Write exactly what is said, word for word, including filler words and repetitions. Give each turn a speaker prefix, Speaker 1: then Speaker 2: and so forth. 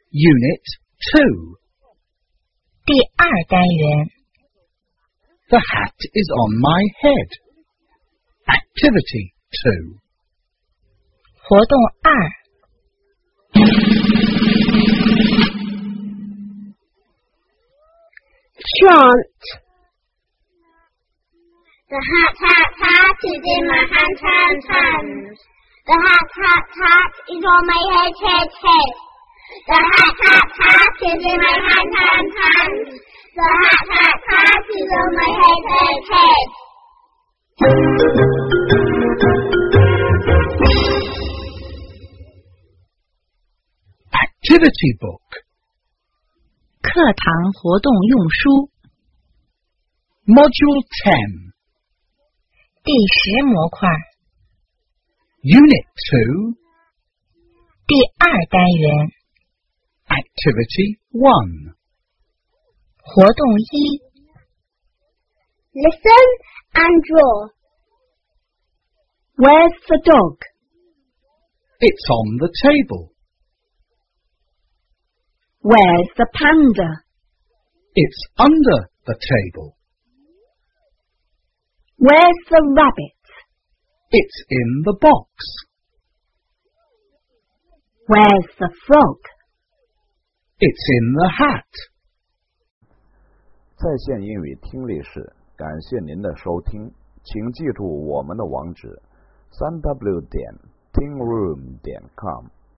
Speaker 1: Unit two.
Speaker 2: 第二单元
Speaker 1: The hat is on my head. Activity two.
Speaker 2: 活动二
Speaker 3: Chant. The hat, hat, hat is in my hand, hand, hand. The hat, hat, hat is on my head, head, head. The hat, hat, hat is in my hand, hand, hand. The hat, hat, hat is on my head, head, head.
Speaker 1: Activity book.
Speaker 2: 课堂活动用书
Speaker 1: Module ten.
Speaker 2: 第十模块
Speaker 1: Unit two.
Speaker 2: 第二单元
Speaker 1: Activity one.
Speaker 2: 活动一
Speaker 3: Listen and draw.
Speaker 4: Where's the dog?
Speaker 1: It's on the table.
Speaker 4: Where's the panda?
Speaker 1: It's under the table.
Speaker 4: Where's the rabbit?
Speaker 1: It's in the box.
Speaker 4: Where's the frog?
Speaker 1: It's in the hat.
Speaker 5: 在线英语听力室，感谢您的收听，请记住我们的网址：三 w 点 tingroom 点 com。